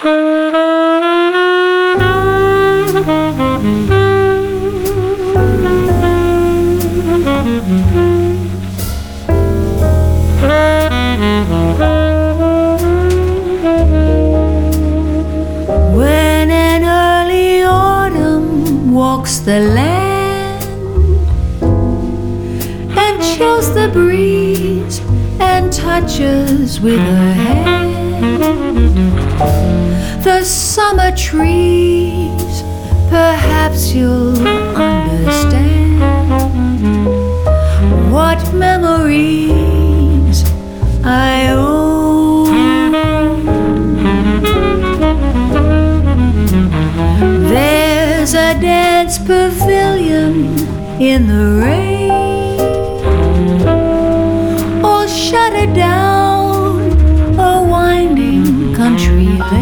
When an early autumn walks the land and chills the breeze and touches with her hand the summer trees, perhaps you'll understand what memories I own. There's a dance pavilion in the rain,